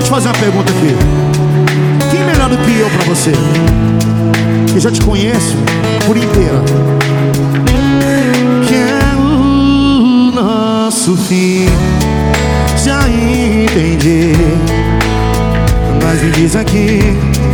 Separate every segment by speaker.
Speaker 1: te fazer uma pergunta aqui. Quem é melhor do que eu pra você? Que eu já te conheço por inteira. Que é o nosso fim. Já entendi. Mas me diz aqui,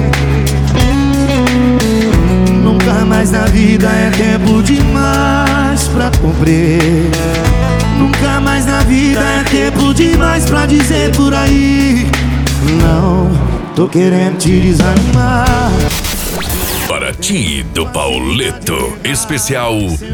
Speaker 1: nunca mais na vida é tempo demais pra cumprir. Nunca mais na vida é tempo demais pra dizer por aí. Não, tô querendo te desanimar.
Speaker 2: Para ti, do Pauleto, especial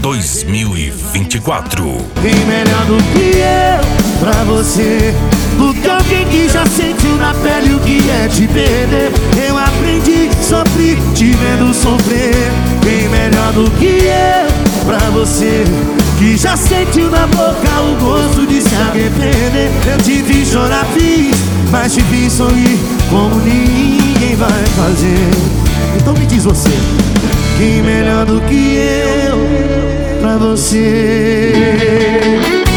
Speaker 2: 2024.
Speaker 1: Quem melhor do que eu pra você? Porque alguém que já sentiu na pele o que é te perder. Eu aprendi, sofri, te vendo sofrer. Quem melhor do que eu pra você? Que já sentiu na boca o gosto de se arrepender. Eu te vi chorar, fiz, mas te vi sorrir como ninguém vai fazer. Então me diz você, quem melhor do que eu pra você?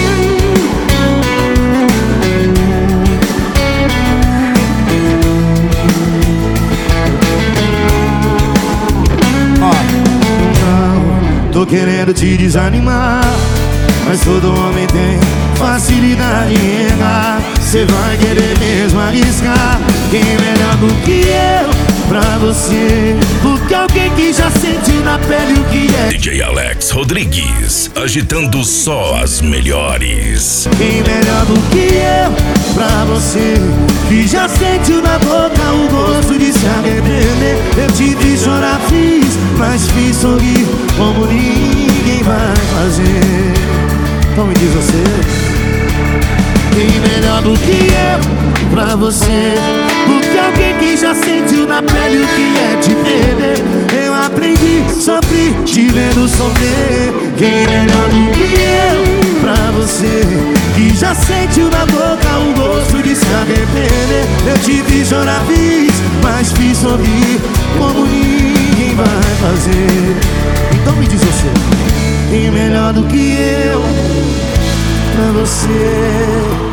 Speaker 1: Tô querendo te desanimar, mas todo homem tem facilidade em errar. Cê vai querer mesmo arriscar. Quem é melhor do que eu pra você? Porque alguém que já sentiu na pele o que é.
Speaker 2: DJ Alex Rodrigues, agitando só as melhores.
Speaker 1: Quem melhor do que eu pra você? Que já sentiu na boca o gosto de se arrepender. Eu te vi chorar, fiz, mas fiz sorrir como ninguém vai fazer. Então me diz você, quem melhor do que eu pra você? Porque alguém que já sentiu na pele o que é te perder. Eu aprendi, sofri, te vendo sofrer. Quem melhor do que eu pra você? Que já sentiu na boca o gosto de se arrepender. Eu te vi chorar, fiz, mas fiz sorrir como ninguém vai fazer. Então me diz você, quem melhor do que eu pra você?